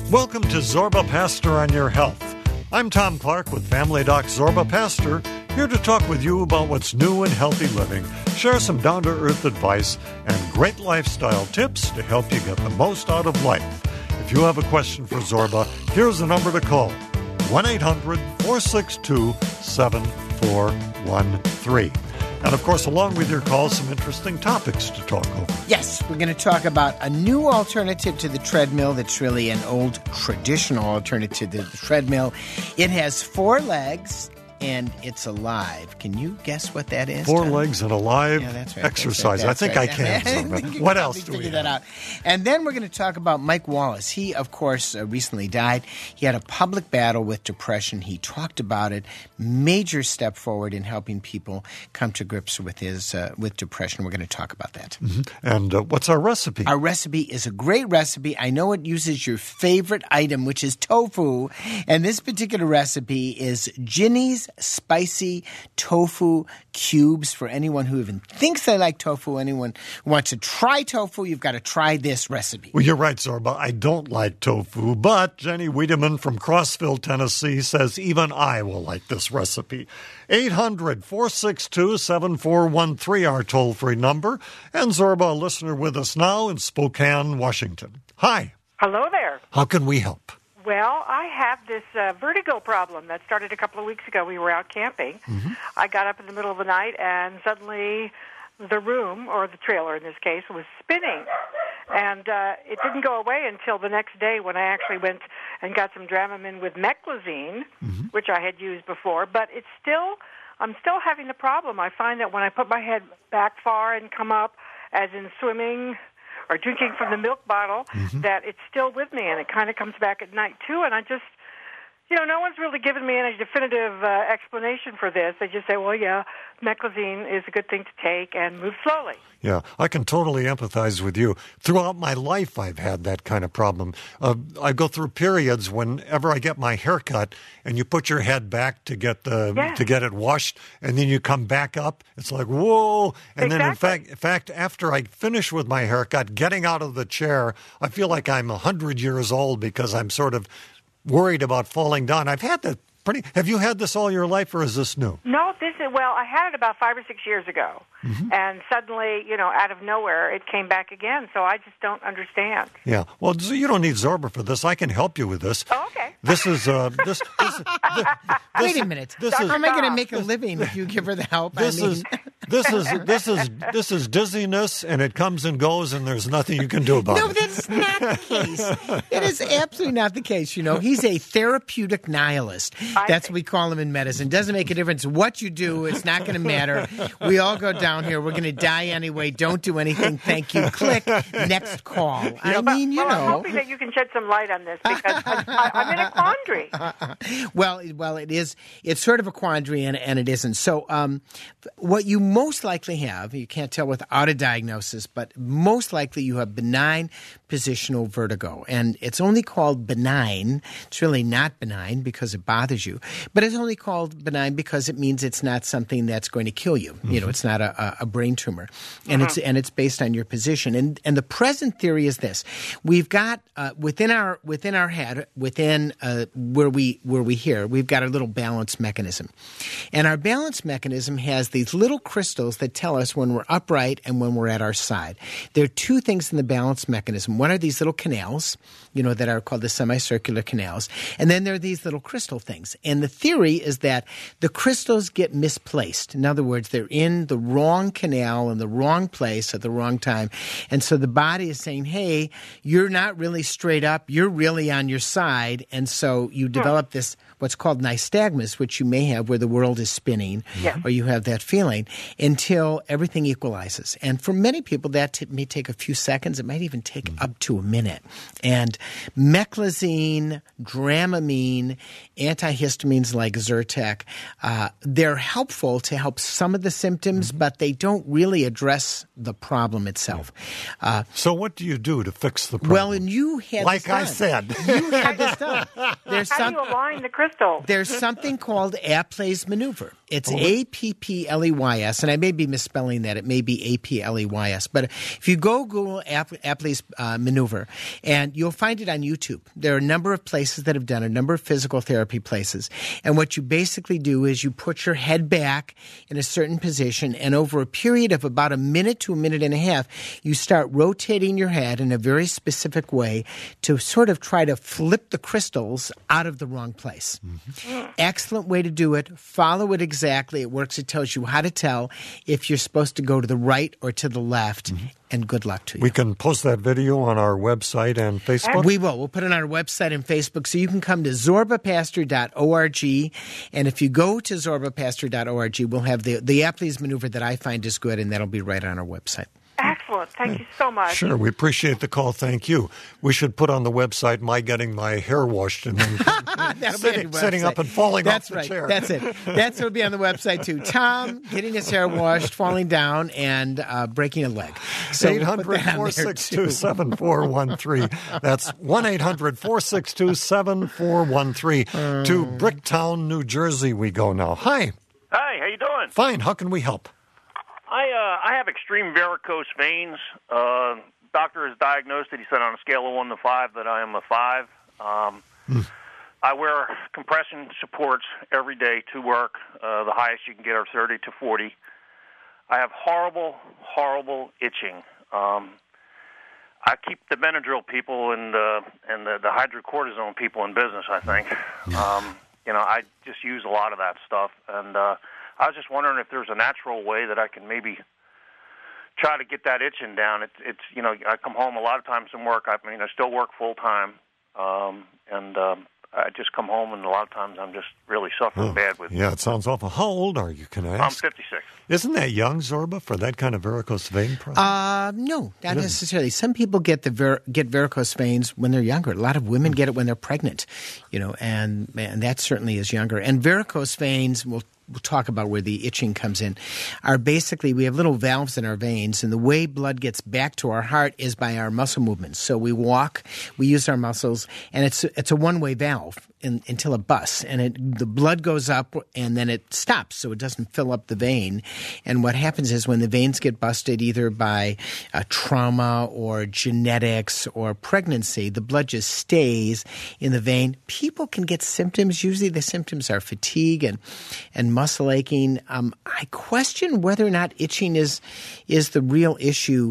Welcome to Zorba Pastor on Your Health. I'm Tom Clark with Family Doc Zorba Pastor, here to talk with you about what's new in healthy living, share some down-to-earth advice, and great lifestyle tips to help you get the most out of life. If you have a question for Zorba, here's the number to call, 1-800-462-7413. And, of course, along with your calls, some interesting topics to talk over. Yes, we're going to talk about a new alternative to the treadmill that's really an old traditional alternative to the treadmill. It has 4 legs, and it's alive. Can you guess what that is? 4 legs and a live exercise. That's I think right. I can. What else do we have? That out. And then we're going to talk about Mike Wallace. He, of course, recently died. He had a public battle with depression. He talked about it. Major step forward in helping people come to grips with with depression. We're going to talk about that. Mm-hmm. And what's our recipe? Our recipe is a great recipe. I know it uses your favorite item, which is tofu. And this particular recipe is Ginny's Spicy Tofu Cubes. For anyone who even thinks they like tofu, anyone who wants to try tofu, you've got to try this recipe. Well, you're right, Zorba. I don't like tofu, but Jenny Wiedemann from Crossville, Tennessee says even I will like this recipe. 800-462-7413, our toll-free number. And Zorba, a listener with us now in Spokane, Washington. Hi. Hello there. How can we help? Well, I have this vertigo problem that started a couple of weeks ago. We were out camping. Mm-hmm. I got up in the middle of the night, and suddenly the room, or the trailer in this case, was spinning. And it didn't go away until the next day when I actually went and got some Dramamine with meclizine, mm-hmm. which I had used before. But I'm still having the problem. I find that when I put my head back far and come up, as in swimming or drinking from the milk bottle, mm-hmm. that it's still with me, and it kind of comes back at night, too. And I just, no one's really given me any definitive explanation for this. They just say, well, yeah, meclizine is a good thing to take and move slowly. Yeah, I can totally empathize with you. Throughout my life, I've had that kind of problem. I go through periods whenever I get my hair cut, and you put your head back to get it washed, and then you come back up. It's like, whoa! And exactly. Then, in fact, after I finish with my haircut, getting out of the chair, I feel like I'm 100 years old because I'm sort of worried about falling down. I've had that. Have you had this all your life, or is this new? No, I had it about 5 or 6 years ago, mm-hmm. and suddenly, out of nowhere, it came back again. So I just don't understand. Yeah, well, you don't need Zorba for this. I can help you with this. Oh, okay. This is this. Wait a minute. How am I going to make a living if you give her the help? This is dizziness, and it comes and goes, and there's nothing you can do about it. No, that's not the case. It is absolutely not the case. He's a therapeutic nihilist. That's what we call him in medicine. Doesn't make a difference what you do. It's not going to matter. We all go down here. We're going to die anyway. Don't do anything. Thank you. Click. Next call. I'm hoping that you can shed some light on this because I'm in a quandary. Well, it is. It's sort of a quandary, and it isn't. So what you most likely have, you can't tell without a diagnosis, but most likely you have benign positional vertigo. And it's only called benign. It's really not benign because it bothers you. But it's only called benign because it means it's not something that's going to kill you. Mm-hmm. It's not a brain tumor. And it's based on your position. And the present theory is this. We've got within our head, within where we hear, we've got a little balance mechanism. And our balance mechanism has these little crystals that tell us when we're upright and when we're at our side. There are 2 things in the balance mechanism. One are these little canals, that are called the semicircular canals. And then there are these little crystal things. And the theory is that the crystals get misplaced. In other words, they're in the wrong canal in the wrong place at the wrong time. And so the body is saying, hey, you're not really straight up. You're really on your side. And so you develop this what's called nystagmus, which you may have where the world is spinning, or you have that feeling, until everything equalizes. And for many people, that may take a few seconds. It might even take up to a minute. And meclizine, Dramamine, antihistamines like Zyrtec, they're helpful to help some of the symptoms, but they don't really address the problem itself. So what do you do to fix the problem? Well, and you had like this done. I said. You had this done. How do you align the crystal? There's something called Apley's maneuver. It's Appleys, and I may be misspelling that. It may be Appleys. But if you go Google Apley's maneuver. And you'll find it on YouTube. There are a number of places that have done it, a number of physical therapy places. And what you basically do is you put your head back in a certain position, and over a period of about a minute to a minute and a half, you start rotating your head in a very specific way to sort of try to flip the crystals out of the wrong place. Mm-hmm. Excellent way to do it. Follow it exactly. It works. It tells you how to tell if you're supposed to go to the right or to the left. Mm-hmm. And good luck to you. We can post that video on our website and Facebook? We will. We'll put it on our website and Facebook. So you can come to zorbapastor.org. And if you go to zorbapastor.org, we'll have the Apley's maneuver that I find is good, and that'll be right on our website. Excellent. Thank you so much. Sure. We appreciate the call. Thank you. We should put on the website my getting my hair washed and then sitting up and falling off the chair. That's it. That's what will be on the website, too. Tom getting his hair washed, falling down, and breaking a leg. So 800-462-7413. That's 1-800-462-7413. To Bricktown, New Jersey we go now. Hi. Hi, how you doing? Fine. How can we help? I have extreme varicose veins. Doctor has diagnosed it. He said on a scale of 1 to 5 that I am a 5. I wear compression supports every day to work. The highest you can get are 30 to 40. I have horrible, horrible itching. I keep the Benadryl people and the hydrocortisone people in business, I think. I just use a lot of that stuff. And I was just wondering if there's a natural way that I can maybe try to get that itching down. It's I come home a lot of times from work. I still work full time, and I just come home, and a lot of times I'm just really suffering bad with. Yeah, it sounds awful. How old are you? Can I ask? I'm 56. Isn't that young, Zorba, for that kind of varicose vein problem? No, not necessarily. Some people get varicose veins when they're younger. A lot of women get it when they're pregnant, and that certainly is younger. And varicose veins we'll talk about where the itching comes in, are basically we have little valves in our veins, and the way blood gets back to our heart is by our muscle movements. So we walk, we use our muscles, and it's a one-way valve until it busts, and the blood goes up and then it stops, so it doesn't fill up the vein. And what happens is when the veins get busted, either by trauma or genetics or pregnancy, the blood just stays in the vein. People can get symptoms. Usually the symptoms are fatigue and muscle aching. I question whether or not itching is the real issue,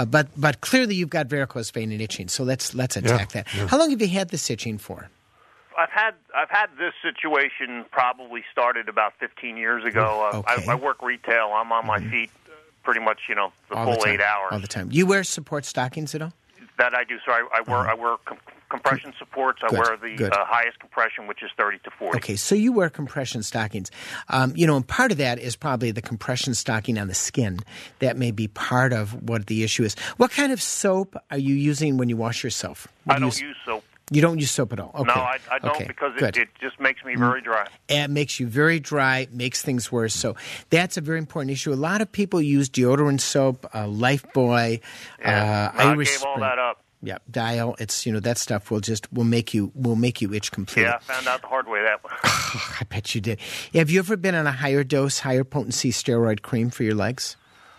but clearly you've got varicose vein and itching. So let's attack that. Yeah. How long have you had this itching for? I've had this situation probably started about 15 years ago. Okay. I work retail. I'm on my feet pretty much the full 8 hours all the time. You wear support stockings at all? That I do. So I wear compression supports. I wear the highest compression, which is 30 to 40. Okay, so you wear compression stockings. And part of that is probably the compression stocking on the skin. That may be part of what the issue is. What kind of soap are you using when you wash yourself? I don't use soap. You don't use soap at all? Okay. No, I don't because it just makes me very dry. It makes you very dry, makes things worse. So that's a very important issue. A lot of people use deodorant soap, Lifebuoy, Irish I gave all that up. Yeah, Dial. It's that stuff will make you itch completely. Yeah, I found out the hard way that one. I bet you did. Have you ever been on a higher dose, higher potency steroid cream for your legs?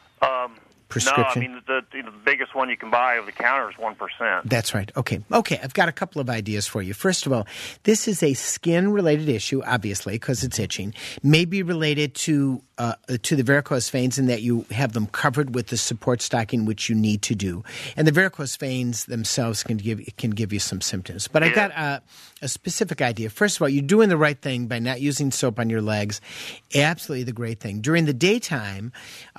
Prescription? No, the biggest one you can buy over the counter is 1%. That's right. Okay. I've got a couple of ideas for you. First of all, this is a skin-related issue, obviously, because it's itching. Maybe related to the varicose veins in that you have them covered with the support stocking, which you need to do. And the varicose veins themselves can give you some symptoms. But I got a specific idea. First of all, you're doing the right thing by not using soap on your legs. Absolutely the great thing. During the daytime,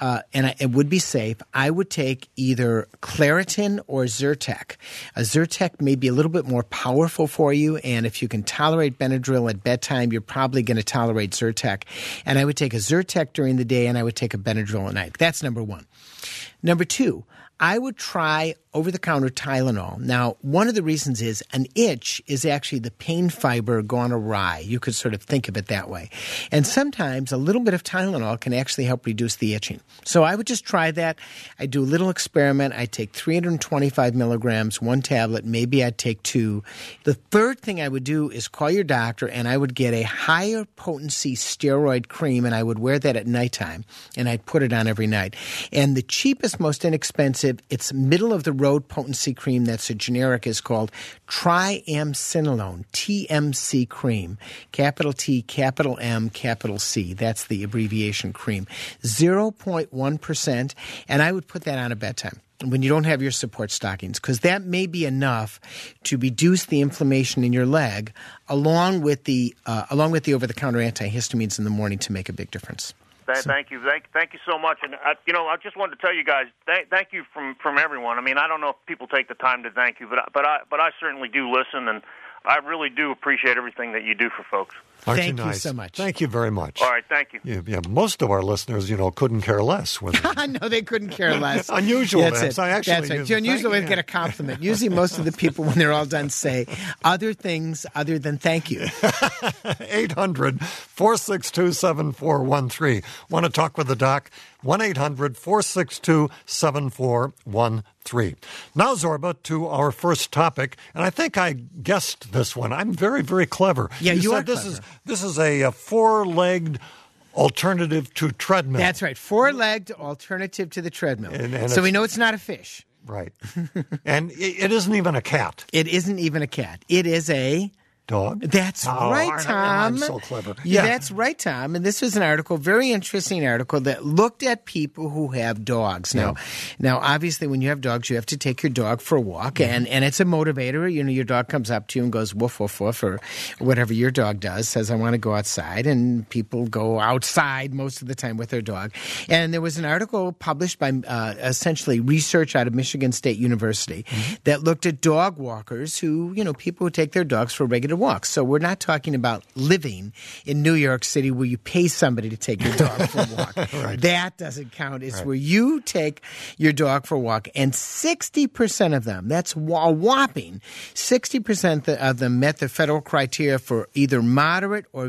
it would be safe, I would take either Claritin or Zyrtec. Zyrtec may be a little bit more powerful for you, and if you can tolerate Benadryl at bedtime, you're probably going to tolerate Zyrtec. And I would take a Zyrtec during the day, and I would take a Benadryl at night. That's number one. Number two, I would try over-the-counter Tylenol. Now, one of the reasons is an itch is actually the pain fiber gone awry. You could sort of think of it that way. And sometimes a little bit of Tylenol can actually help reduce the itching. So I would just try that. I'd do a little experiment. I'd take 325 milligrams, one tablet. Maybe I'd take 2. The third thing I would do is call your doctor, and I would get a higher potency steroid cream, and I would wear that at nighttime, and I'd put it on every night. And the cheapest, most inexpensive, it's middle of the Road Potency Cream that's a generic is called Triamcinolone, TMC cream, capital T, capital M, capital C. That's the abbreviation cream. 0.1%, and I would put that on at bedtime when you don't have your support stockings, because that may be enough to reduce the inflammation in your leg, along with the over-the-counter antihistamines in the morning to make a big difference. Thank you so much. And I just wanted to tell you guys, thank you from everyone. I mean, I don't know if people take the time to thank you, but I certainly do listen, and I really do appreciate everything that you do for folks. Thank you so much. Thank you very much. All right, thank you. Yeah, most of our listeners, couldn't care less. No, they couldn't care less. Unusual. That's right. It's unusual to get a compliment. Usually most of the people, when they're all done, say other things other than thank you. 800-462-7413. Want to talk with the doc? 1-800-462-7413. Now, Zorba, to our first topic, and I think I guessed this one. I'm very, very clever. Yeah, you are said clever. This is a four-legged alternative to treadmill. That's right. Four-legged alternative to the treadmill. So we know it's not a fish. Right. And it isn't even a cat. It isn't even a cat. It is a dog. That's right, Tom. I'm so clever. Yeah, that's right, Tom. And this was an article, very interesting article, that looked at people who have dogs. Now, obviously, when you have dogs, you have to take your dog for a walk, and it's a motivator. Your dog comes up to you and goes woof, woof, woof, or whatever your dog does, says, I want to go outside, and people go outside most of the time with their dog. And there was an article published by essentially research out of Michigan State University that looked at dog walkers who, people who take their dogs for regular walks. So we're not talking about living in New York City where you pay somebody to take your dog for a walk. Right. That doesn't count. It's where you take your dog for a walk. And 60% of them, that's a whopping 60% of them met the federal criteria for either moderate or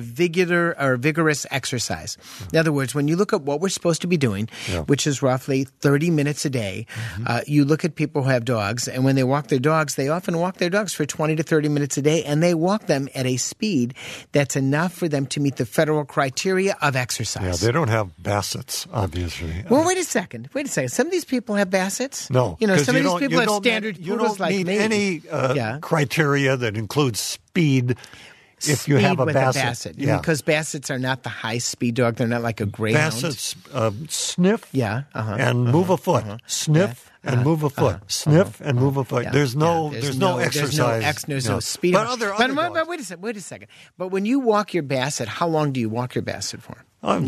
vigorous exercise. In other words, when you look at what we're supposed to be doing, which is roughly 30 minutes a day, you look at people who have dogs, and when they walk their dogs, they often walk their dogs for 20 to 30 minutes a day, and they walk them at a speed that's enough for them to meet the federal criteria of exercise. Yeah, they don't have Bassets, obviously. Well, wait a second. Some of these people have Bassets. No. Some of these people have standard poodles like me. You don't need any criteria that includes speed if you have a Basset. Because Bassets are not the high-speed dog. They're not like a greyhound. Bassets sniff and move a foot. Sniff and move a foot. Sniff and move a foot. There's no exercise. There's no speed. But but wait a second. But when you walk your Basset, how long do you walk your Basset for? In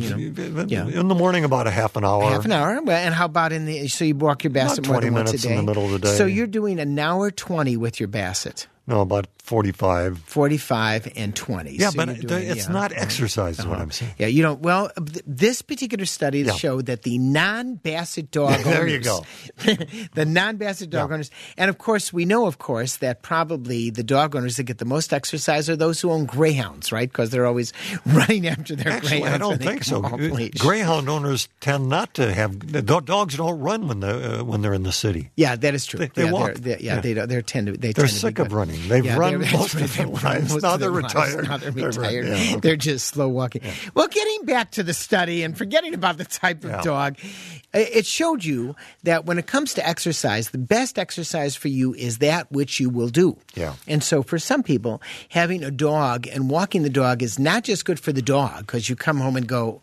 the morning, about a half an hour. Half an hour. Well, and how about so you walk your Basset more than once a day? 20 minutes in the middle of the day. So you're doing an hour 20 with your Basset. No, about 45. 45 and 20. Yeah, so but it's not exercise is what I'm saying. Yeah, well, this particular study showed that the non-Basset dog owners. There you go. The non-Basset dog owners. And, of course, we know, that probably the dog owners that get the most exercise are those who own greyhounds, right? Because they're always running after their greyhounds. I don't think so. Greyhound owners tend not to have – dogs don't run when they're in the city. Yeah, that is true. They walk. They're sick of running. They've run most of their lives. Now they're retired. They're just slow walking. Yeah. Well, getting back to the study and forgetting about the type of dog, it showed you that when it comes to exercise, the best exercise for you is that which you will do. Yeah. And so for some people, having a dog and walking the dog is not just good for the dog, because you come home and go,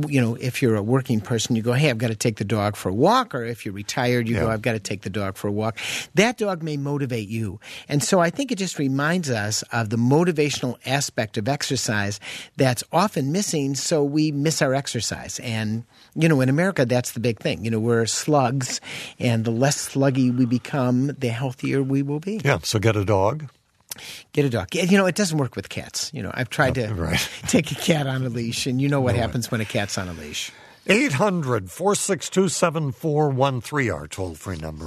if you're a working person, you go, hey, I've got to take the dog for a walk. Or if you're retired, you go, I've got to take the dog for a walk. That dog may motivate you. And so I think it just reminds us of the motivational aspect of exercise that's often missing, so we miss our exercise. And, in America, that's the big thing. We're slugs, and the less sluggy we become, the healthier we will be. Yeah, so get a dog. Get a dog. It doesn't work with cats. I've tried to take a cat on a leash, and you know what happens when a cat's on a leash. 800-462-7413, our toll-free number.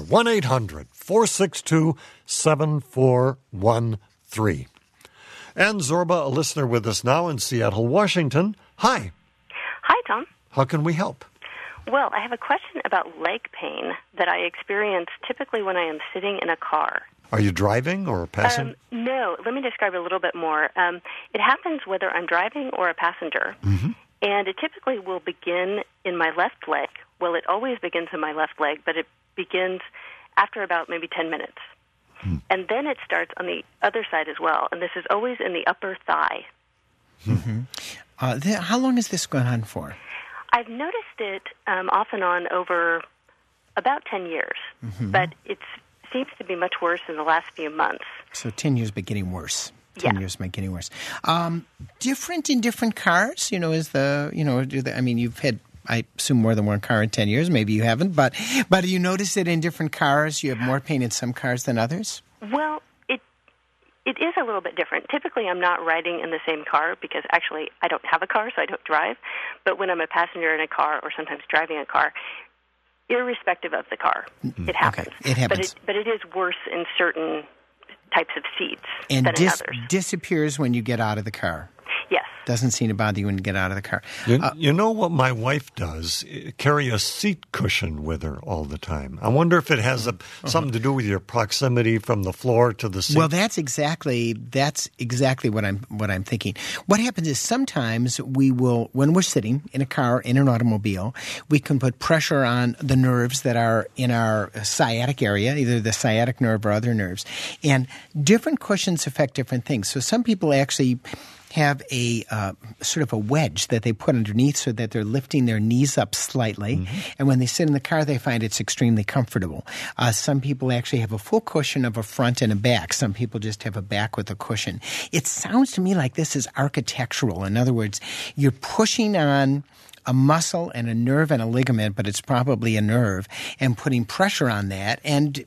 1-800-462-7413. And Zorba, a listener with us now in Seattle, Washington. Hi. Hi, Tom. How can we help? Well, I have a question about leg pain that I experience typically when I am sitting in a car. Are you driving or passing? No. Let me describe it a little bit more. It happens whether I'm driving or a passenger. Mm-hmm. And it typically will begin in my left leg. Well, it always begins in my left leg, but it begins after about maybe 10 minutes. And then it starts on the other side as well, and this is always in the upper thigh. How long has this gone on for? I've noticed it off and on over about 10 years, but it seems to be much worse in the last few months. So 10 years, but getting worse. 10 years, but getting worse. Different in different cars? You've had, I assume, more than one car in 10 years. Maybe you haven't, but do you notice it in different cars? You have more pain in some cars than others? Well, it is a little bit different. Typically, I'm not riding in the same car because actually I don't have a car, so I don't drive. But when I'm a passenger in a car or sometimes driving a car, irrespective of the car, it happens. Okay. It happens. But it is worse in certain types of seats and than in others. Disappears when you get out of the car. Yes. Doesn't seem to bother you when you get out of the car. You know what my wife does? Carry a seat cushion with her all the time. I wonder if it has something to do with your proximity from the floor to the seat. Well, that's exactly what I'm thinking. What happens is sometimes we will, when we're sitting in a car, in an automobile, we can put pressure on the nerves that are in our sciatic area, either the sciatic nerve or other nerves. And different cushions affect different things. So some people actually have a sort of a wedge that they put underneath so that they're lifting their knees up slightly. And when they sit in the car, they find it's extremely comfortable. Some people actually have a full cushion of a front and a back. Some people just have a back with a cushion. It sounds to me like this is architectural. In other words, you're pushing on a muscle and a nerve and a ligament, but it's probably a nerve, and putting pressure on that. And,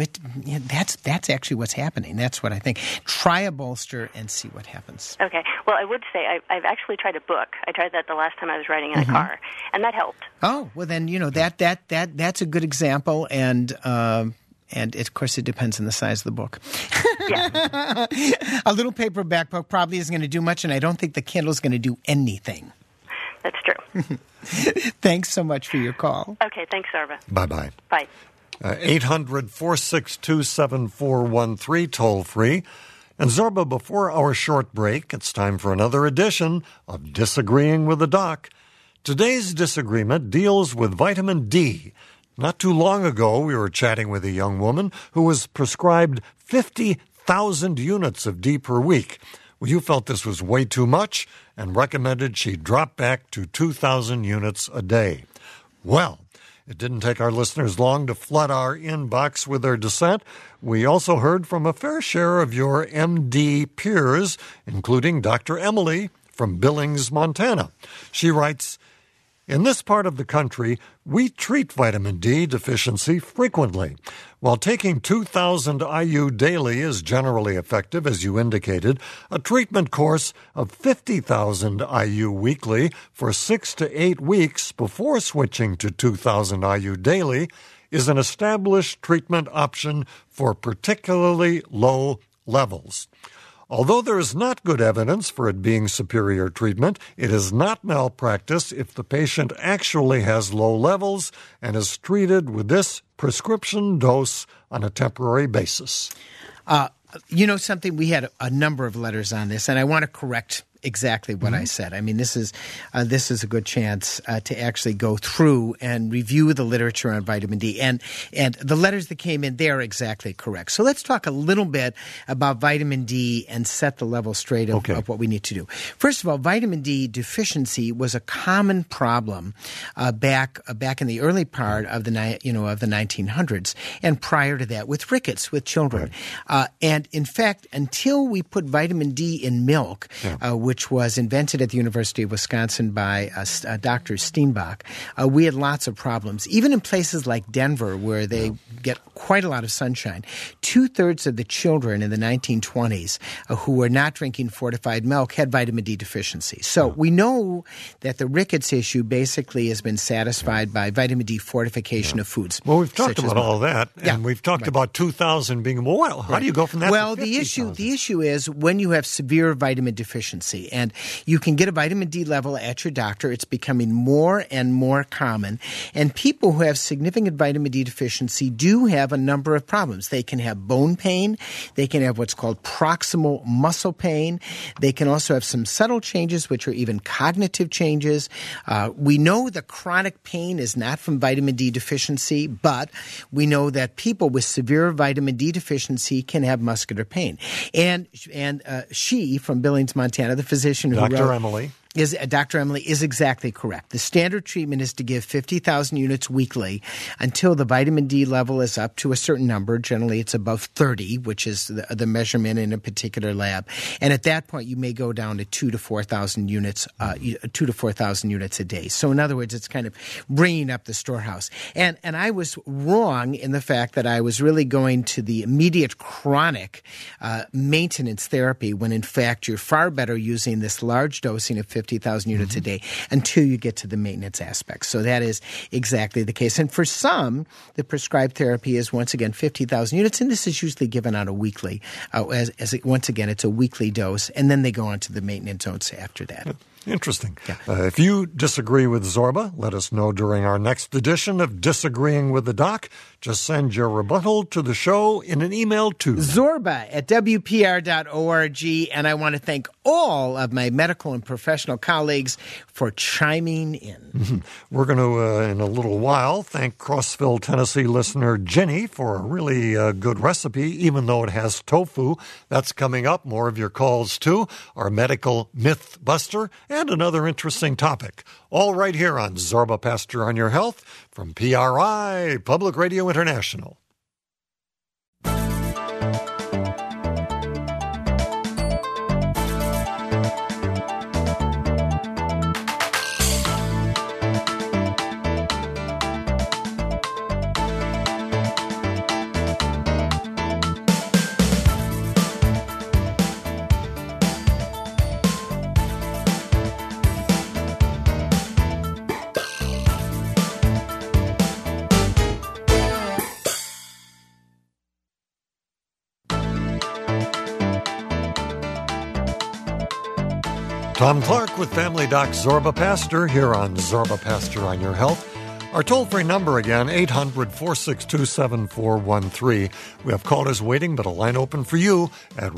that's actually what's happening. That's what I think. Try a bolster and see what happens. Okay. Well, I would say I've actually tried a book. I tried that the last time I was riding in a car, and that helped. Oh, well then, that's a good example, and of course, it depends on the size of the book. Yeah. A little paperback book probably isn't going to do much, and I don't think the Kindle's going to do anything. That's true. Thanks so much for your call. Okay, thanks, Zorba. Bye-bye. Bye. 800-462-7413, toll-free. And Zorba, before our short break, it's time for another edition of Disagreeing with the Doc. Today's disagreement deals with vitamin D. Not too long ago, we were chatting with a young woman who was prescribed 50,000 units of D per week. Well, you felt this was way too much and recommended she drop back to 2,000 units a day. Well, it didn't take our listeners long to flood our inbox with their dissent. We also heard from a fair share of your MD peers, including Dr. Emily from Billings, Montana. She writes, "In this part of the country, we treat vitamin D deficiency frequently. While taking 2,000 IU daily is generally effective, as you indicated, a treatment course of 50,000 IU weekly for 6 to 8 weeks before switching to 2,000 IU daily is an established treatment option for particularly low levels. Although there is not good evidence for it being superior treatment, it is not malpractice if the patient actually has low levels and is treated with this prescription dose on a temporary basis." Something, we had a number of letters on this, and I want to correct exactly what I said. I mean, this is a good chance to actually go through and review the literature on vitamin D. And the letters that came in, they are exactly correct. So let's talk a little bit about vitamin D and set the level straight of what we need to do. First of all, vitamin D deficiency was a common problem back in the early part of the 1900s, and prior to that with rickets with children. Right. And in fact, until we put vitamin D in milk, which was invented at the University of Wisconsin by Dr. Steenbach, we had lots of problems. Even in places like Denver, where they get quite a lot of sunshine, 2/3 of the children in the 1920s who were not drinking fortified milk had vitamin D deficiency. So we know that the rickets issue basically has been satisfied by vitamin D fortification of foods. Well, we've talked about all that, and we've talked about 2,000 being, how do you go from that to 50,000? The issue is when you have severe vitamin deficiency, deficiency. And you can get a vitamin D level at your doctor. It's becoming more and more common. And people who have significant vitamin D deficiency do have a number of problems. They can have bone pain. They can have what's called proximal muscle pain. They can also have some subtle changes, which are even cognitive changes. We know the chronic pain is not from vitamin D deficiency, but we know that people with severe vitamin D deficiency can have muscular pain. And she, from Billings, Montana, the physician who Dr. wrote, Emily. Dr. Emily is exactly correct. The standard treatment is to give 50,000 units weekly until the vitamin D level is up to a certain number. Generally, it's above 30, which is the measurement in a particular lab. And at that point, you may go down to 2,000 to 4,000 units, 2,000 to 4,000 units a day. So in other words, it's kind of bringing up the storehouse. And I was wrong in the fact that I was really going to the immediate chronic maintenance therapy when in fact you're far better using this large dosing of 50,000 units a day until you get to the maintenance aspect. So that is exactly the case. And for some, the prescribed therapy is, once again, 50,000 units, and this is usually given out a weekly. Once again, it's a weekly dose, and then they go on to the maintenance dose after that. Interesting. Yeah. If you disagree with Zorba, let us know during our next edition of Disagreeing with the Doc. Just send your rebuttal to the show in an email to zorba@wpr.org. And I want to thank all of my medical and professional colleagues for chiming in. Mm-hmm. We're going to, in a little while, thank Crossville, Tennessee listener Jenny for a really good recipe, even though it has tofu. That's coming up. More of your calls, too. Our medical myth buster and another interesting topic. All right here on Zorba Pastor on Your Health from PRI, Public Radio International. Tom Clark with Family Doc Zorba Pastor here on Zorba Pastor on Your Health. Our toll-free number again, 800-462-7413. We have callers waiting, but a line open for you at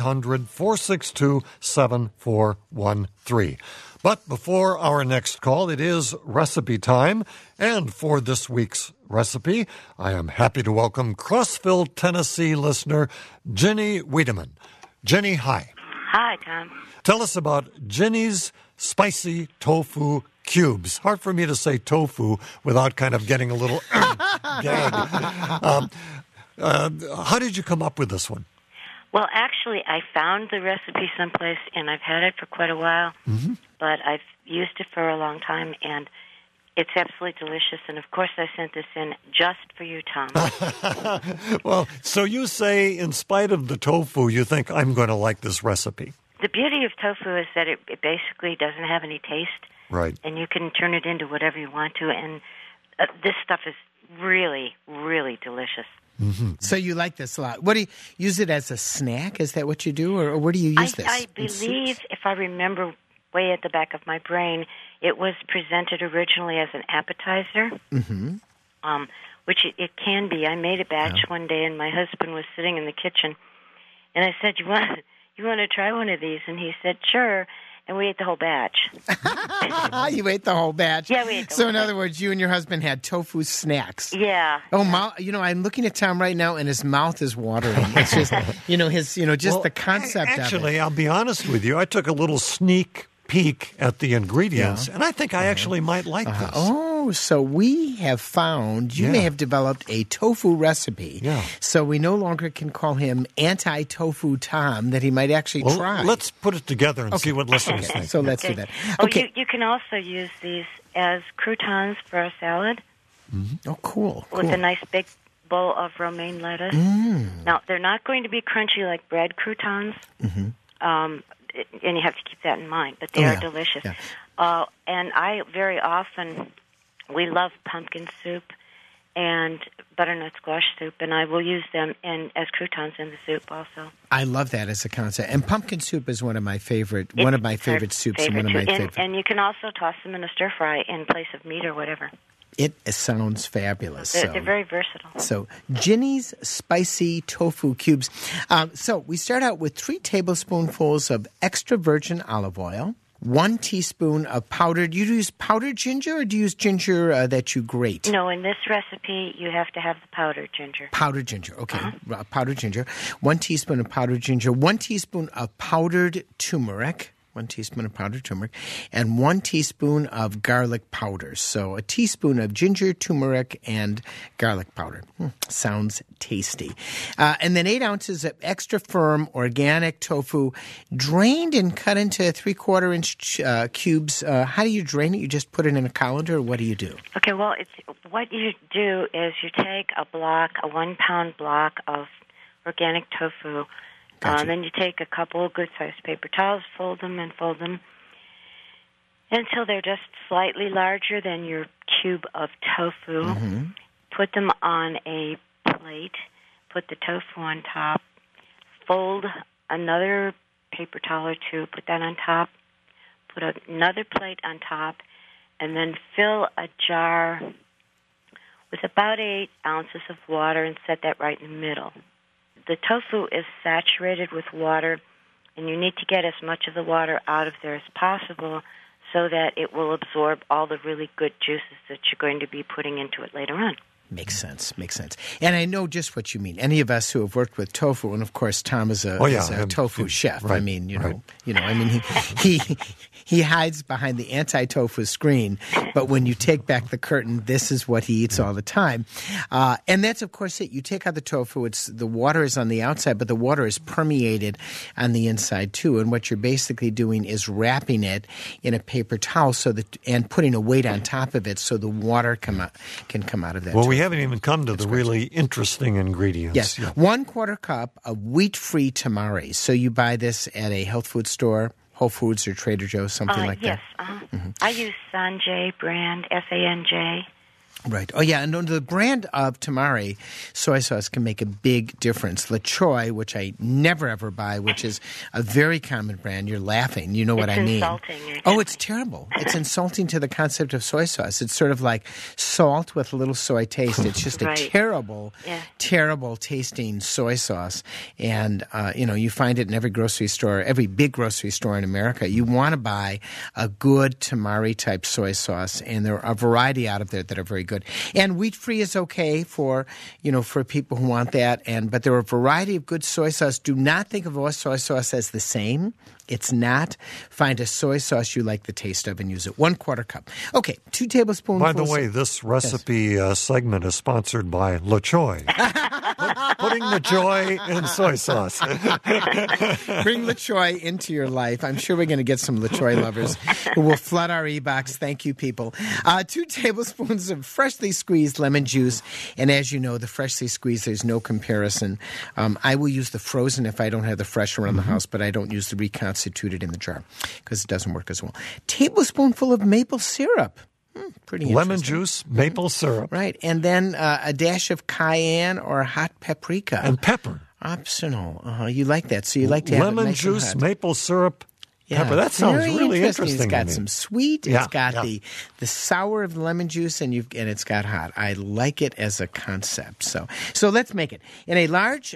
1-800-462-7413. But before our next call, it is recipe time. And for this week's recipe, I am happy to welcome Crossville, Tennessee listener Jenny Wiedemann. Jenny, hi. Hi, Tom. Tell us about Jenny's Spicy Tofu Cubes. Hard for me to say tofu without kind of getting a little gag. How did you come up with this one? Well, actually, I found the recipe someplace, and I've had it for quite a while, but I've used it for a long time, and it's absolutely delicious. And, of course, I sent this in just for you, Tom. Well, so you say, in spite of the tofu, you think I'm going to like this recipe. The beauty of tofu is that it basically doesn't have any taste. Right. And you can turn it into whatever you want to. And this stuff is really, really delicious. Mm-hmm. So you like this a lot. What do you use it as a snack? Is that what you do? Or where do you use this? I believe, if I remember way at the back of my brain, it was presented originally as an appetizer, which it can be. I made a batch one day, and my husband was sitting in the kitchen, and I said, you want to try one of these? And he said, sure. And we ate the whole batch. You ate the whole batch? Yeah, we ate the So whole in batch. other words, you and your husband had tofu snacks. Yeah. Oh, I'm looking at Tom right now, and his mouth is watering. It's just, the concept Actually, of it. I'll be honest with you. I took a little sneak peek at the ingredients, and I think I actually might like this. Oh, so we have found, you may have developed a tofu recipe. Yeah. So we no longer can call him Anti-Tofu Tom, that he might actually try. Let's put it together and see what listeners think. So let's do that. Oh, Okay. you can also use these as croutons for a salad Oh, cool. with a nice big bowl of romaine lettuce. Now, they're not going to be crunchy like bread croutons, and you have to keep that in mind, but they are delicious. Yeah. And I very often, we love pumpkin soup, and butternut squash soup, and I will use them as croutons in the soup also. I love that as a concept. And pumpkin soup is one of my favorite soups and one of my favorite. And you can also toss them in a stir fry in place of meat or whatever. It sounds fabulous. They're very versatile. So, Ginny's Spicy Tofu Cubes. So, we start out with 3 tablespoonfuls of extra virgin olive oil, 1 teaspoon of powdered. You use powdered ginger, or do you use ginger that you grate? No, in this recipe, you have to have the powdered ginger. Powdered ginger, okay. Powdered ginger. 1 teaspoon of powdered ginger, 1 teaspoon of powdered turmeric. 1 teaspoon of powdered turmeric, and 1 teaspoon of garlic powder. So a teaspoon of ginger, turmeric, and garlic powder. Sounds tasty. And then 8 ounces of extra firm organic tofu, drained and cut into 3/4 inch cubes. How do you drain it? You just put it in a colander, or what do you do? Okay, well, what you do is you take a 1-pound block of organic tofu. Gotcha. Then you take a couple of good-sized paper towels, fold them until they're just slightly larger than your cube of tofu. Mm-hmm. Put them on a plate, put the tofu on top, fold another paper towel or 2, put that on top, put another plate on top, and then fill a jar with about 8 ounces of water and set that right in the middle. The tofu is saturated with water, and you need to get as much of the water out of there as possible so that it will absorb all the really good juices that you're going to be putting into it later on. Makes sense. And I know just what you mean. Any of us who have worked with tofu, and of course Tom is a tofu chef. Right, I mean, he hides behind the anti-tofu screen, but when you take back the curtain, this is what he eats all the time. And that's of course it. You take out the tofu, the water is on the outside, but the water is permeated on the inside too. And what you're basically doing is wrapping it in a paper towel and putting a weight on top of it so the water can come out of that. Well, we haven't even come to the really interesting ingredients. Yes, yeah. 1/4 cup of wheat-free tamari. So you buy this at a health food store, Whole Foods or Trader Joe's, something like yes, that. Mm-hmm. I use Sanjay brand, Sanj. Right. Oh, yeah. And the brand of tamari soy sauce can make a big difference. La Choy, which I never, ever buy, which is a very common brand. You're laughing. You know what I mean. It's insulting. Oh, it's terrible. It's insulting to the concept of soy sauce. It's sort of like salt with a little soy taste. It's just a terrible tasting soy sauce. And, you find it in every grocery store, every big grocery store in America. You want to buy a good tamari-type soy sauce, and there are a variety out of there that are very good. And wheat-free is okay for people who want that. But there are a variety of good soy sauce. Do not think of all soy sauce as the same. It's not. Find a soy sauce you like the taste of and use it. 1/4 cup. Okay, 2 tablespoons. By the way, this recipe segment is sponsored by La Choy. Putting the joy in soy sauce. Bring La Choy into your life. I'm sure we're going to get some La Choy lovers who will flood our e-box. Thank you, people. 2 tablespoons of freshly squeezed lemon juice. And as you know, the freshly squeezed, there's no comparison. I will use the frozen if I don't have the fresh around the house, but I don't use the reconstituted in the jar because it doesn't work as well. Tablespoonful of maple syrup. Pretty interesting. Lemon juice, maple syrup. Right. And then a dash of cayenne or hot paprika. And pepper. Optional. You like that. So you like to have lemon it nice juice, and hot. maple syrup, pepper. That sounds very really interesting. It's got to me. some sweet. It's got the sour of the lemon juice, and it's got hot. I like it as a concept. So let's make it in a large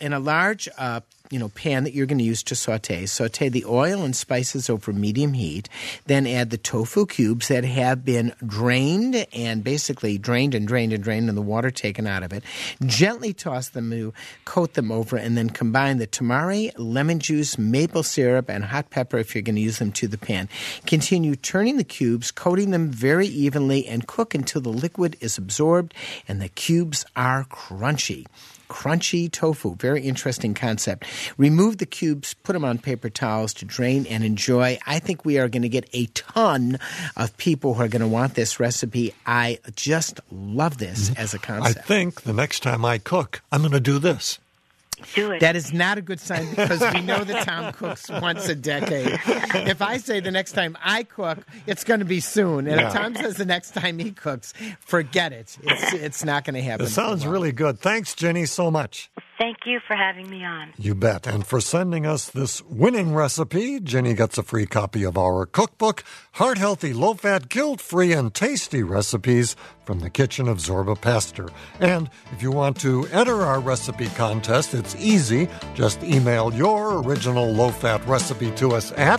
pan that you're going to use to saute. Saute the oil and spices over medium heat. Then add the tofu cubes that have been drained and basically drained and the water taken out of it. Gently toss them to coat them over, and then combine the tamari, lemon juice, maple syrup, and hot pepper if you're going to use them to the pan. Continue turning the cubes, coating them very evenly, and cook until the liquid is absorbed and the cubes are crunchy. Crunchy tofu, very interesting concept. Remove the cubes, put them on paper towels to drain and enjoy. I think we are going to get a ton of people who are going to want this recipe. I just love this as a concept. I think the next time I cook, I'm going to do this. Do it. That is not a good sign because we know that Tom cooks once a decade. If I say the next time I cook, it's going to be soon. And if Tom says the next time he cooks, forget it. It's not going to happen. It sounds really good. Thanks, Jenny, so much. Thank you for having me on. You bet. And for sending us this winning recipe, Jenny gets a free copy of our cookbook, Heart Healthy, Low Fat, Guilt Free, and Tasty Recipes from the Kitchen of Zorba Pastor. And if you want to enter our recipe contest, it's easy. Just email your original low-fat recipe to us at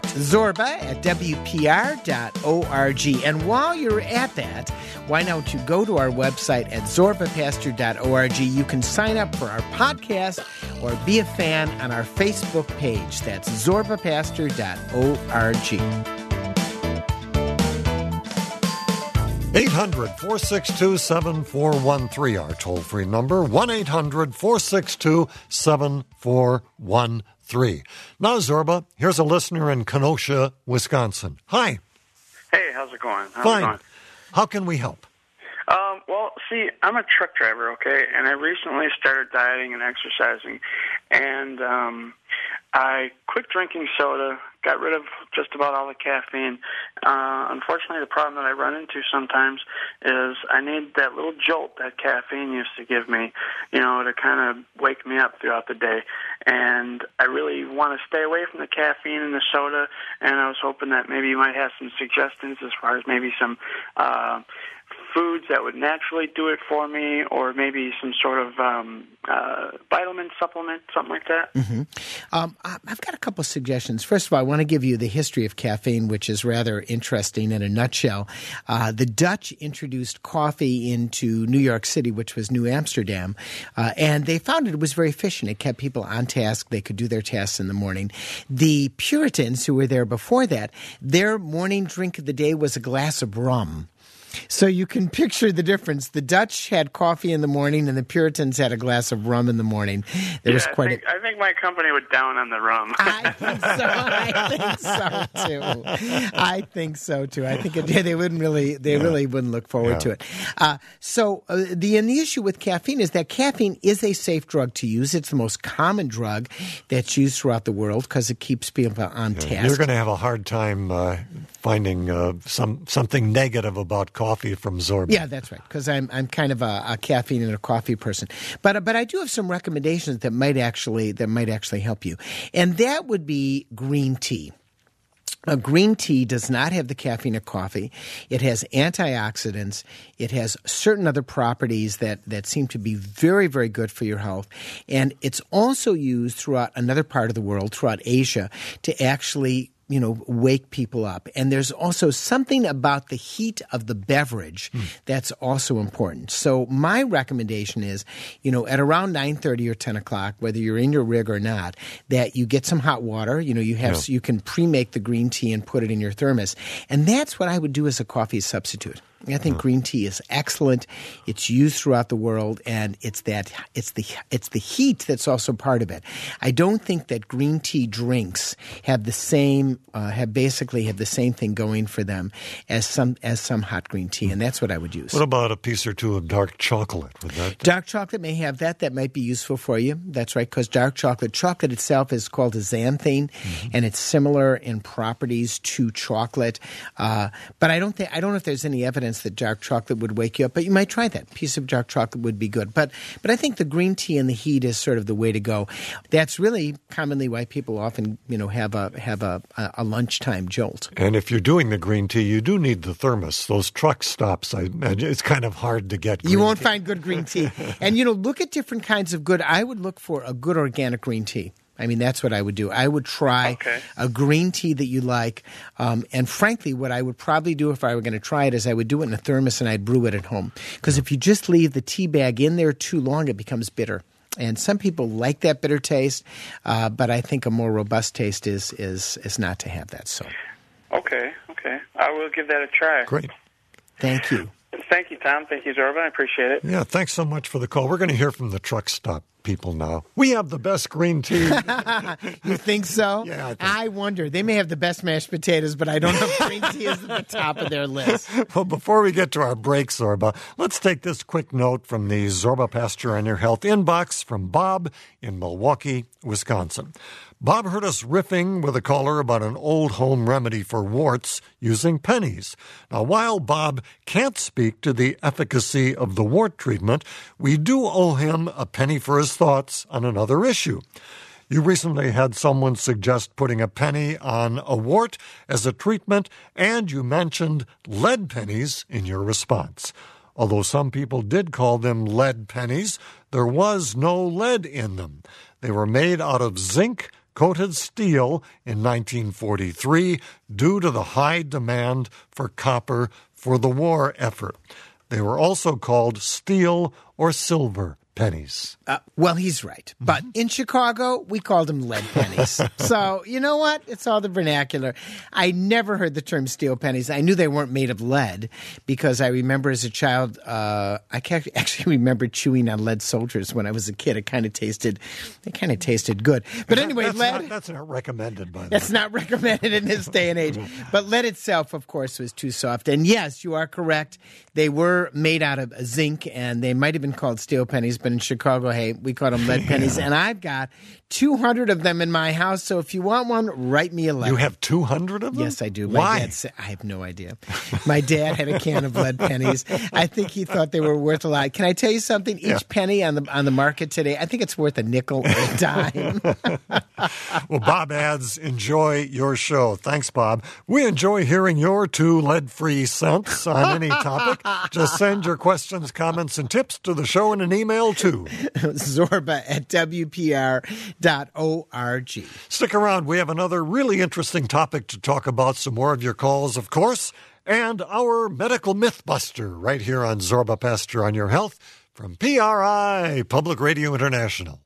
zorba@wpr.org. And while you're at that, why don't you go to our website at zorbapastor.org. You can sign up for our podcast or be a fan on our Facebook page. That's zorbapastor.org. 800-462-7413, our toll-free number, 1-800-462-7413. Now, Zorba, here's a listener in Kenosha, Wisconsin. Hi. Hey, how's it going? Fine. How can we help? Well, see, I'm a truck driver, okay, and I recently started dieting and exercising, and I quit drinking soda, got rid of just about all the caffeine. Unfortunately, the problem that I run into sometimes is I need that little jolt that caffeine used to give me, to kind of wake me up throughout the day. And I really want to stay away from the caffeine and the soda, and I was hoping that maybe you might have some suggestions as far as maybe some foods that would naturally do it for me, or maybe some sort of vitamin supplement, something like that. Mm-hmm. I've got a couple of suggestions. First of all, I want to give you the history of caffeine, which is rather interesting in a nutshell. The Dutch introduced coffee into New York City, which was New Amsterdam, and they found it was very efficient. It kept people on task. They could do their tasks in the morning. The Puritans, who were there before that, their morning drink of the day was a glass of rum. So you can picture the difference. The Dutch had coffee in the morning, and the Puritans had a glass of rum in the morning. There was quite I think my company would down on the rum. I think so too. I think they really wouldn't look forward to it. The issue with caffeine is that caffeine is a safe drug to use. It's the most common drug that's used throughout the world because it keeps people on task. You're going to have a hard time finding something negative about coffee from Zorba. Yeah, that's right, because I'm kind of a caffeine and a coffee person. But I do have some recommendations that might actually help you, and that would be green tea. Green tea does not have the caffeine of coffee. It has antioxidants. It has certain other properties that seem to be very, very good for your health. And it's also used throughout another part of the world, throughout Asia, to actually wake people up. And there's also something about the heat of the beverage that's also important. So my recommendation is, at around 9:30 or 10 o'clock, whether you're in your rig or not, that you get some hot water. You can pre-make the green tea and put it in your thermos. And that's what I would do as a coffee substitute. I think green tea is excellent. It's used throughout the world, and it's the heat that's also part of it. I don't think that green tea drinks have the same thing going for them as some hot green tea, and that's what I would use. What about a piece or two of dark chocolate? Dark chocolate may have that. That might be useful for you. That's right, because dark chocolate itself is called a xanthine, and it's similar in properties to chocolate. But I don't know if there's any evidence that dark chocolate would wake you up, but you might try that. A piece of dark chocolate would be good. But I think the green tea and the heat is sort of the way to go. That's really commonly why people often, have a lunchtime jolt. And if you're doing the green tea, you do need the thermos. Those truck stops, I imagine, it's kind of hard to get green You won't tea. find good green tea. And, look at different kinds of good. I would look for a good organic green tea. I mean, that's what I would do. I would try a green tea that you like. And frankly, what I would probably do if I were going to try it is I would do it in a thermos and I'd brew it at home. Because if you just leave the tea bag in there too long, it becomes bitter. And some people like that bitter taste, but I think a more robust taste is not to have that. So, Okay. I will give that a try. Great. Thank you. Thank you, Tom. Thank you, Zorba. I appreciate it. Yeah, thanks so much for the call. We're going to hear from the truck stop people now. We have the best green tea. You think so? Yeah, I wonder. They may have the best mashed potatoes, but I don't know if green tea is at the top of their list. Well, before we get to our break, Zorba, let's take this quick note from the Zorba Pasture on Your Health inbox from Bob in Milwaukee, Wisconsin. Bob heard us riffing with a caller about an old home remedy for warts using pennies. Now, while Bob can't speak to the efficacy of the wart treatment, we do owe him a penny for his thoughts on another issue. You recently had someone suggest putting a penny on a wart as a treatment, and you mentioned lead pennies in your response. Although some people did call them lead pennies, there was no lead in them. They were made out of zinc-coated steel in 1943 due to the high demand for copper for the war effort. They were also called steel or silver pennies. Well, he's right. But in Chicago, we called them lead pennies. So, you know what? It's all the vernacular. I never heard the term steel pennies. I knew they weren't made of lead because I remember as a child, I actually remember chewing on lead soldiers when I was a kid. It kind of tasted good. But anyway, lead... That's not recommended, by the way. That's not recommended in this day and age. But lead itself, of course, was too soft. And yes, you are correct. They were made out of zinc, and they might have been called steel pennies, but in Chicago, hey, we call them lead pennies. And I've got 200 of them in my house, so if you want one, write me a letter. You have 200 of them? Yes, I do. Why? I have no idea. My dad had a can of lead pennies. I think he thought they were worth a lot. Can I tell you something? Each penny on the market today, I think it's worth a nickel or a dime. Well, Bob adds, enjoy your show. Thanks, Bob. We enjoy hearing your 2 lead-free cents on any topic. Just send your questions, comments, and tips to the show in an email to zorba@wpr.org. Stick around. We have another really interesting topic to talk about. Some more of your calls, of course, and our medical mythbuster right here on Zorba Pasture on Your Health from PRI, Public Radio International.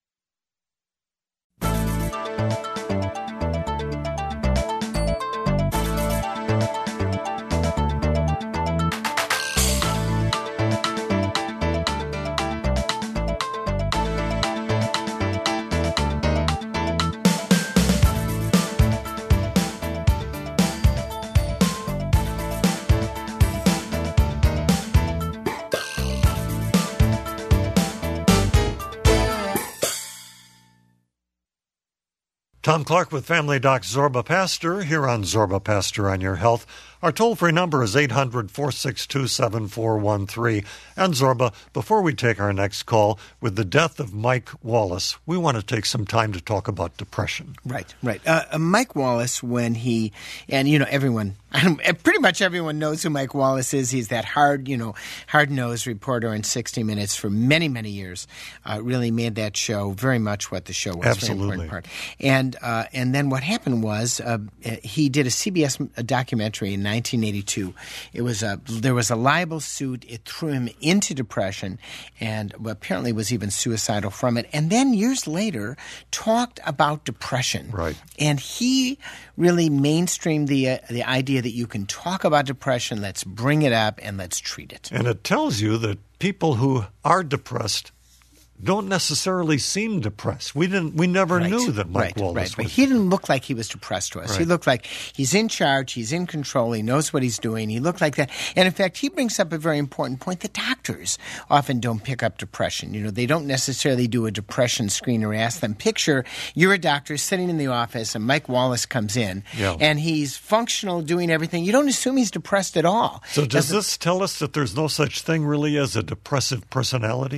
Tom Clark with Family Doc Zorba Pasture here on Zorba Pasture on Your Health. Our toll-free number is 800-462-7413. And Zorba, before we take our next call, with the death of Mike Wallace, we want to take some time to talk about depression. Right. Mike Wallace, when he, and everyone, pretty much everyone knows who Mike Wallace is. He's that hard-nosed reporter in 60 Minutes for many, many years. Really made that show very much what the show was. Absolutely. Very important part. And then what happened was he did a CBS documentary in 1982. There was a libel suit. It threw him into depression, and apparently was even suicidal from it. And then years later, talked about depression. Right. And he really mainstreamed the idea that you can talk about depression. Let's bring it up and let's treat it. And it tells you that people who are depressed don't necessarily seem depressed. We never knew that Mike Wallace was. He didn't look like he was depressed to us. Right. He looked like he's in charge, he's in control, he knows what he's doing. He looked like that. And in fact, he brings up a very important point. The doctors often don't pick up depression. They don't necessarily do a depression screen or ask them. Picture you're a doctor sitting in the office and Mike Wallace comes in and he's functional, doing everything. You don't assume he's depressed at all. So does this tell us that there's no such thing really as a depressive personality?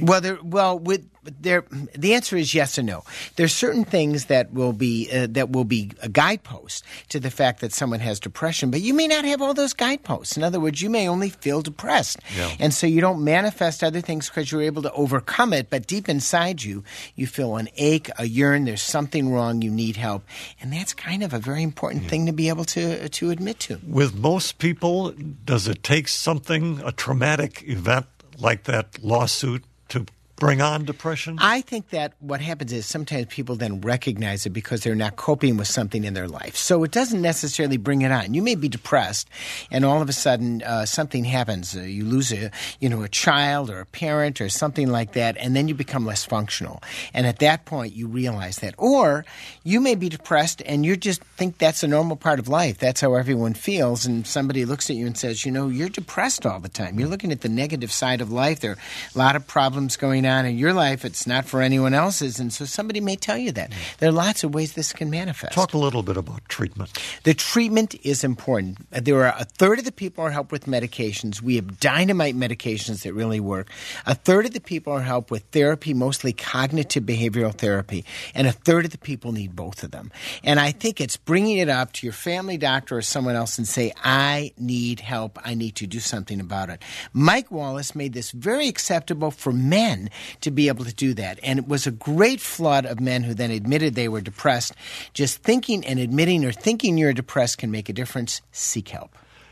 The answer is yes and no. There's certain things that will be a guidepost to the fact that someone has depression, but you may not have all those guideposts. In other words, you may only feel depressed, and so you don't manifest other things because you're able to overcome it. But deep inside you feel an ache, a yearn. There's something wrong. You need help, and that's kind of a very important thing to be able to admit to. With most people, does it take a traumatic event like that lawsuit, to bring on depression? I think that what happens is sometimes people then recognize it because they're not coping with something in their life. So it doesn't necessarily bring it on. You may be depressed, and all of a sudden something happens. You lose a child or a parent or something like that, and then you become less functional. And at that point, you realize that. Or you may be depressed, and you just think that's a normal part of life. That's how everyone feels, and somebody looks at you and says, you're depressed all the time. You're looking at the negative side of life. There are a lot of problems going on in your life. It's not for anyone else's, and so somebody may tell you that. There are lots of ways this can manifest. Talk a little bit about treatment. The treatment is important. There are a third of the people are helped with medications. We have dynamite medications that really work. A third of the people are helped with therapy, mostly cognitive behavioral therapy, and a third of the people need both of them. And I think it's bringing it up to your family doctor or someone else and say, I need help. I need to do something about it. Mike Wallace made this very acceptable for men to be able to do that. And it was a great flood of men who then admitted they were depressed. Just thinking and admitting or thinking you're depressed can make a difference. Seek help.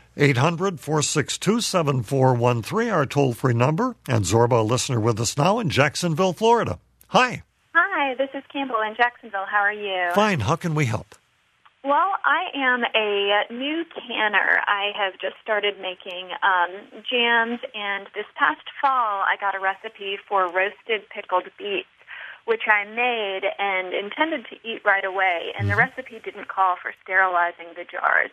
800-462-7413, our toll-free number. And Zorba, a listener with us now in Jacksonville, Florida. Hi. Hi, this is Campbell in Jacksonville. How are you? Fine. How can we help? Well, I am a new canner. I have just started making jams, and this past fall I got a recipe for roasted pickled beets, which I made and intended to eat right away, and the recipe didn't call for sterilizing the jars.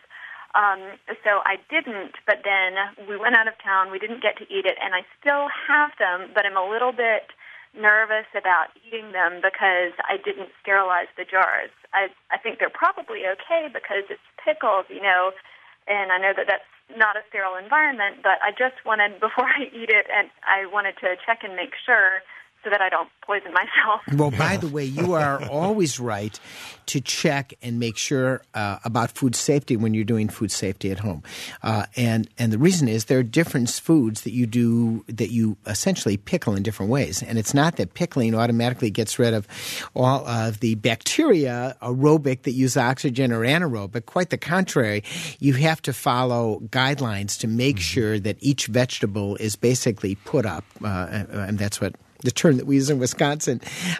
So I didn't, but then we went out of town, we didn't get to eat it, and I still have them, but I'm a little bit nervous about eating them because I didn't sterilize the jars. I think they're probably okay because it's pickled, and I know that that's not a sterile environment, but I just wanted, before I eat it, and I wanted to check and make sure so that I don't poison myself. Well, by the way, you are always right to check and make sure about food safety when you're doing food safety at home. And the reason is there are different foods that you essentially pickle in different ways. And it's not that pickling automatically gets rid of all of the bacteria aerobic that use oxygen or anaerobic. Quite the contrary. You have to follow guidelines to make sure that each vegetable is basically put up, and that's what the term that we use in Wisconsin,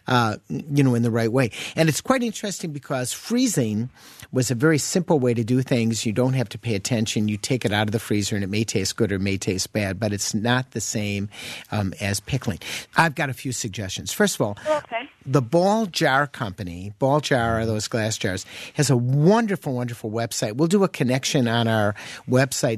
in the right way. And it's quite interesting because freezing was a very simple way to do things. You don't have to pay attention. You take it out of the freezer and it may taste good or it may taste bad, but it's not the same as pickling. I've got a few suggestions. First of all, the Ball Jar Company, Ball Jar are those glass jars, has a wonderful, wonderful website. We'll do a connection on our website,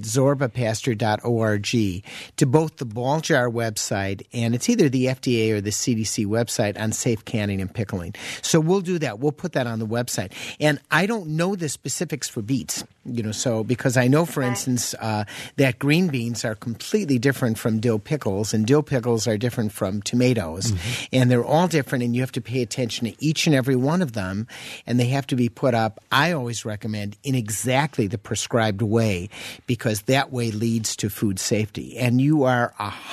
zorbapastor.org, to both the Ball Jar website, and it's either the FDA or the CDC website on safe canning and pickling. So we'll do that. We'll put that on the website. And I don't know the specifics for beets, because I know, for instance, that green beans are completely different from dill pickles, and dill pickles are different from tomatoes. And they're all different, and you have to pay attention to each and every one of them, and they have to be put up, I always recommend, in exactly the prescribed way, because that way leads to food safety. And you are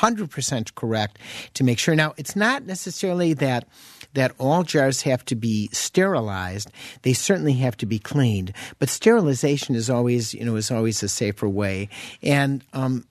100% correct to make sure. Now, it's not necessarily that all jars have to be sterilized. They certainly have to be cleaned, but sterilization is always a safer way. And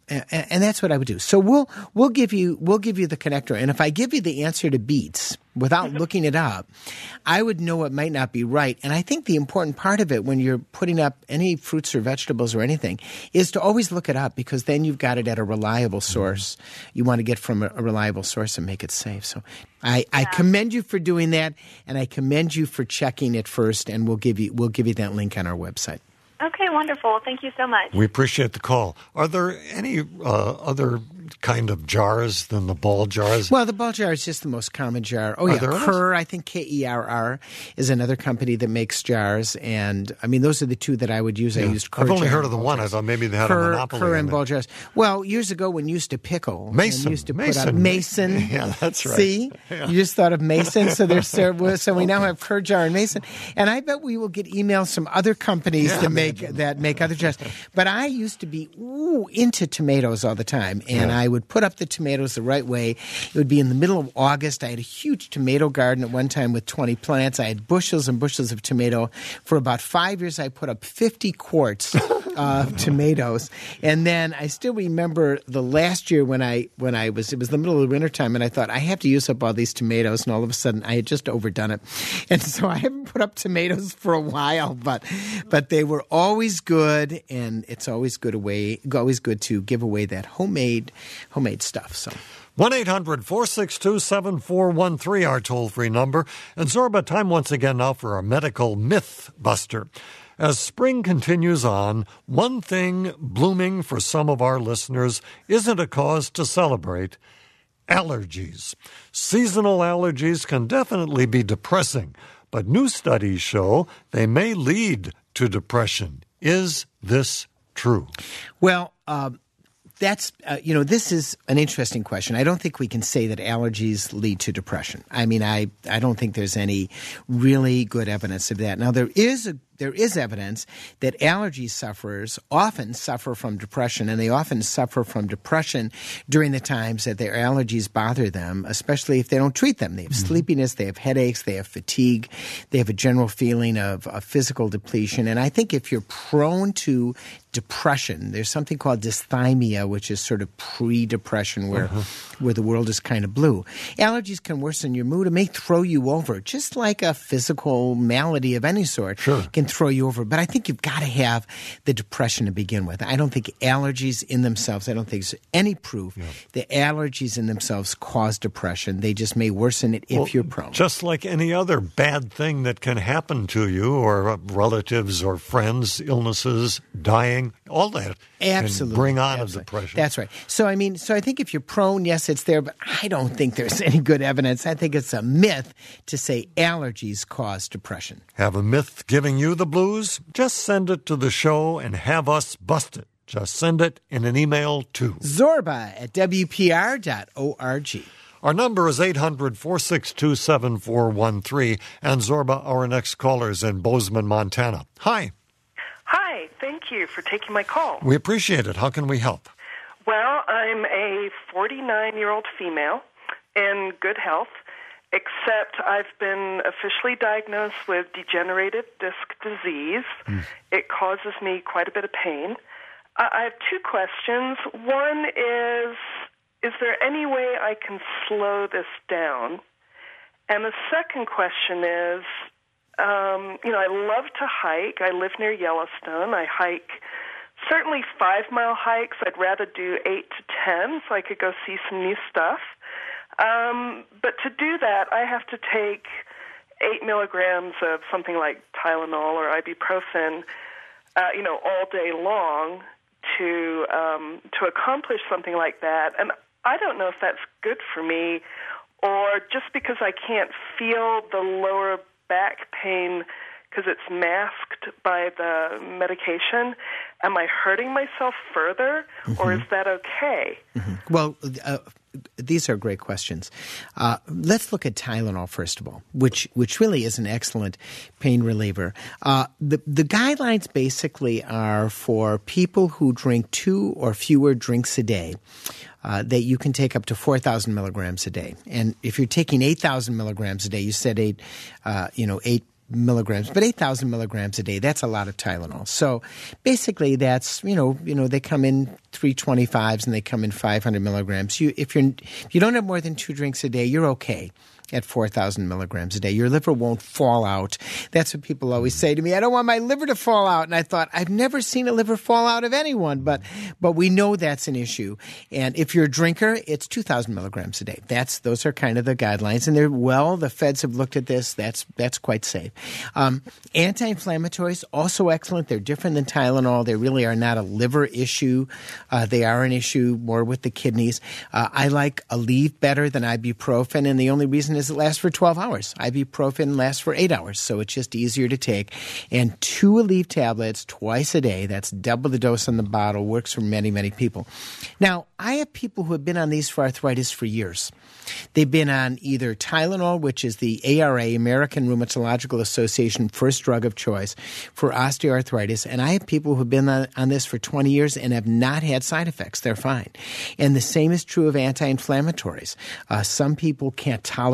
that's what I would do. So we'll give you the connector. And if I give you the answer to beets without looking it up, I would know it might not be right. And I think the important part of it when you're putting up any fruits or vegetables or anything is to always look it up, because then you've got it at a reliable source. You want to get from a reliable source and make it safe. So I commend you for doing that, and I commend you for checking it first, and we'll give you that link on our website. Okay, wonderful. Thank you so much. We appreciate the call. Are there any other kind of jars than the Ball jars? Well, the Ball jar is just the most common jar. Oh, Kerr, I think Kerr is another company that makes jars. And, those are the two that I would use. I used Kerr. I've only heard of the one. I thought maybe they had a monopoly. Kerr and Ball jars. Well, years ago when you used to pickle. Mason. Used to put out Mason. Yeah, that's right. See? Yeah. You just thought of Mason. So we now have Kerr jar and Mason. And I bet we will get emails from other companies that make other jars. But I used to be into tomatoes all the time. And I would put up the tomatoes the right way. It would be in the middle of August. I had a huge tomato garden at one time with 20 plants. I had bushels and bushels of tomato. For about 5 years, I put up 50 quarts tomatoes. And then I still remember the last year when I was, it was the middle of the wintertime, and I thought, I have to use up all these tomatoes, and all of a sudden I had just overdone it. And so I haven't put up tomatoes for a while, but they were always good, and it's always good to give away that homemade stuff. So 1-800-462-7413, our toll-free number. And Zorba, time once again now for our medical myth buster. As spring continues on, one thing blooming for some of our listeners isn't a cause to celebrate: allergies. Seasonal allergies can definitely be depressing, but new studies show they may lead to depression. Is this true? Well, that's, this is an interesting question. I don't think we can say that allergies lead to depression. I mean, I don't think there's any really good evidence of that. Now, there is evidence that allergy sufferers often suffer from depression, and they often suffer from depression during the times that their allergies bother them, especially if they don't treat them. They have sleepiness, they have headaches, they have fatigue, they have a general feeling of physical depletion. And I think if you're prone to depression, there's something called dysthymia, which is sort of pre-depression where the world is kind of blue. Allergies can worsen your mood. It may throw you over, just like a physical malady of any sort can throw you over. But I think you've got to have the depression to begin with. I don't think allergies in themselves, I don't think there's any proof that allergies in themselves cause depression. They just may worsen it if you're prone. Just like any other bad thing that can happen to you, or relatives or friends, illnesses, dying, all that can bring on a depression. That's right. So I think if you're prone, yes, it's there, but I don't think there's any good evidence. I think it's a myth to say allergies cause depression. Have a myth giving you the blues? Just send it to the show and have us bust it. Just send it in an email to zorba@wpr.org. Our number is 800-462-7413. And Zorba, our next caller is in Bozeman, Montana. Hi. Hi. Thank you for taking my call. We appreciate it. How can we help? Well, I'm a 49-year-old female in good health, except I've been officially diagnosed with degenerative disc disease. It causes me quite a bit of pain. I have two questions. One is there any way I can slow this down? And the second question is, I love to hike. I live near Yellowstone. I hike certainly 5-mile hikes. I'd rather do 8 to 10 so I could go see some new stuff. But to do that, I have to take 8 milligrams of something like Tylenol or ibuprofen, all day long to accomplish something like that. And I don't know if that's good for me, or just because I can't feel the lower back pain because it's masked by the medication. Am I hurting myself further, or is that okay? Well, these are great questions. Let's look at Tylenol, first of all, which really is an excellent pain reliever. The guidelines basically are for people who drink 2 or fewer drinks a day, that you can take up to 4,000 milligrams a day. And if you're taking 8,000 milligrams a day, you said 8 milligrams, but 8,000 milligrams a day, that's a lot of Tylenol. So basically that's, they come in 325s and they come in 500 milligrams. If you don't have more than 2 drinks a day, you're okay at 4,000 milligrams a day. Your liver won't fall out. That's what people always say to me. I don't want my liver to fall out. And I thought, I've never seen a liver fall out of anyone, but we know that's an issue. And if you're a drinker, it's 2,000 milligrams a day. Those are kind of the guidelines. And the feds have looked at this. That's quite safe. Anti-inflammatories, also excellent. They're different than Tylenol. They really are not a liver issue. They are an issue more with the kidneys. I like Aleve better than ibuprofen, and the only reason is it lasts for 12 hours. Ibuprofen lasts for 8 hours, so it's just easier to take. And 2 Aleve tablets twice a day, that's double the dose in the bottle, works for many, many people. Now, I have people who have been on these for arthritis for years. They've been on either Tylenol, which is the ARA, American Rheumatological Association first drug of choice for osteoarthritis, and I have people who have been on this for 20 years and have not had side effects. They're fine. And the same is true of anti-inflammatories. Some people can't tolerate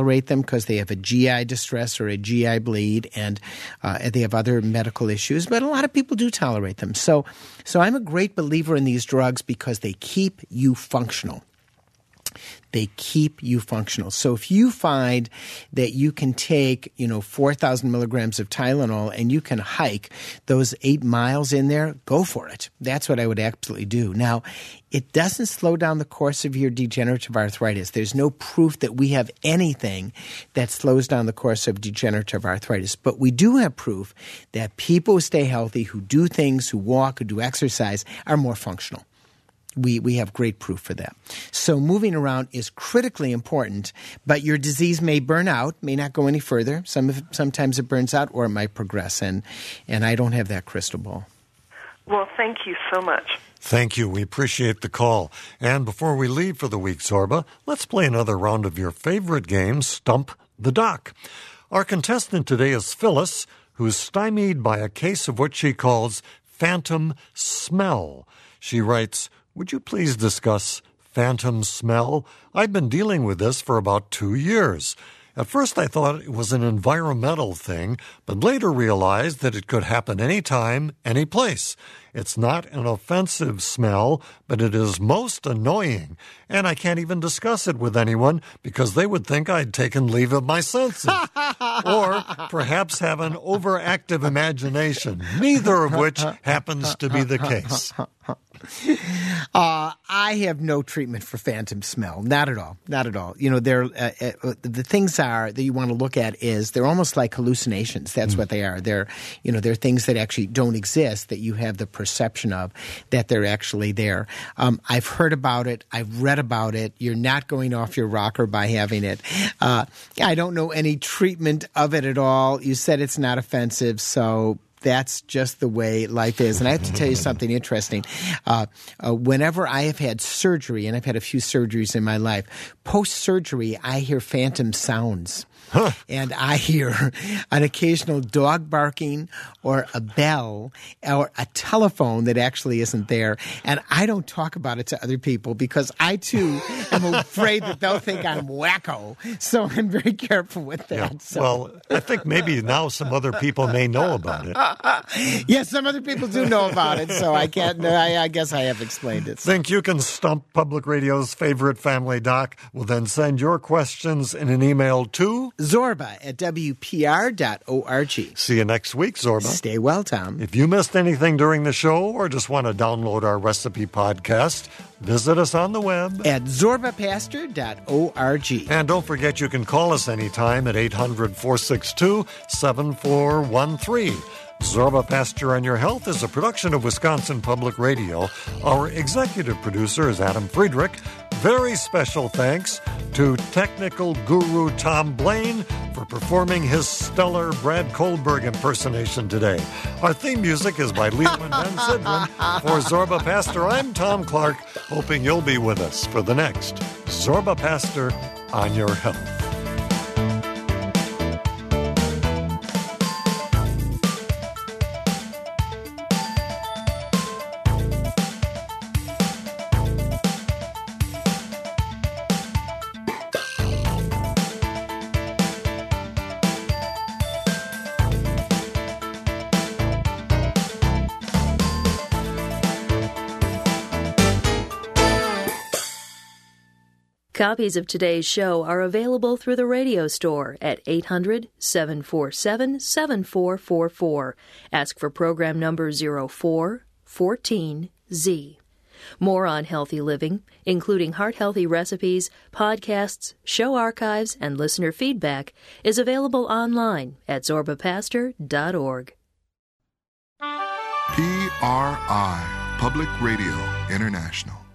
tolerate them because they have a GI distress or a GI bleed, and they have other medical issues. But a lot of people do tolerate them. So I'm a great believer in these drugs because they keep you functional. They keep you functional. So if you find that you can take, 4,000 milligrams of Tylenol and you can hike those 8 miles in there, go for it. That's what I would absolutely do. Now, it doesn't slow down the course of your degenerative arthritis. There's no proof that we have anything that slows down the course of degenerative arthritis. But we do have proof that people who stay healthy, who do things, who walk, who do exercise, are more functional. We have great proof for that. So moving around is critically important, but your disease may burn out, may not go any further. Sometimes it burns out or it might progress, and I don't have that crystal ball. Well, thank you so much. Thank you. We appreciate the call. And before we leave for the week, Zorba, let's play another round of your favorite game, Stump the Doc. Our contestant today is Phyllis, who's stymied by a case of what she calls phantom smell. She writes, "Would you please discuss phantom smell? I've been dealing with this for about 2 years. At first I thought it was an environmental thing, but later realized that it could happen anytime, any place. It's not an offensive smell, but it is most annoying, and I can't even discuss it with anyone because they would think I'd taken leave of my senses, or perhaps have an overactive imagination, neither of which happens to be the case." I have no treatment for phantom smell. Not at all. Not at all. The things are that you want to look at is they're almost like hallucinations. That's what they are. They're things that actually don't exist that you have the perception of that they're actually there. I've heard about it. I've read about it. You're not going off your rocker by having it. I don't know any treatment of it at all. You said it's not offensive, so that's just the way life is. And I have to tell you something interesting. Whenever I have had surgery, and I've had a few surgeries in my life, post-surgery, I hear phantom sounds. Huh. And I hear an occasional dog barking or a bell or a telephone that actually isn't there. And I don't talk about it to other people because I, too, am afraid that they'll think I'm wacko. So I'm very careful with that. Yeah. So. Well, I think maybe now some other people may know about it. Yes, some other people do know about it, so I can't. I guess I have explained it. So. Think you can stump Public Radio's favorite family doc? Well, then send your questions in an email to Zorba at WPR.org. See you next week, Zorba. Stay well, Tom. If you missed anything during the show or just want to download our recipe podcast, visit us on the web at zorbapastor.org. And don't forget you can call us anytime at 800-462-7413. Zorba Pasture on Your Health is a production of Wisconsin Public Radio. Our executive producer is Adam Friedrich. Very special thanks to technical guru Tom Blaine for performing his stellar Brad Kohlberg impersonation today. Our theme music is by Leland Van Sidran. For Zorba Pasture, I'm Tom Clark, hoping you'll be with us for the next Zorba Pasture on Your Health. Copies of today's show are available through the radio store at 800-747-7444. Ask for program number 0414Z. More on healthy living, including heart-healthy recipes, podcasts, show archives, and listener feedback, is available online at zorbapastor.org. PRI, Public Radio International.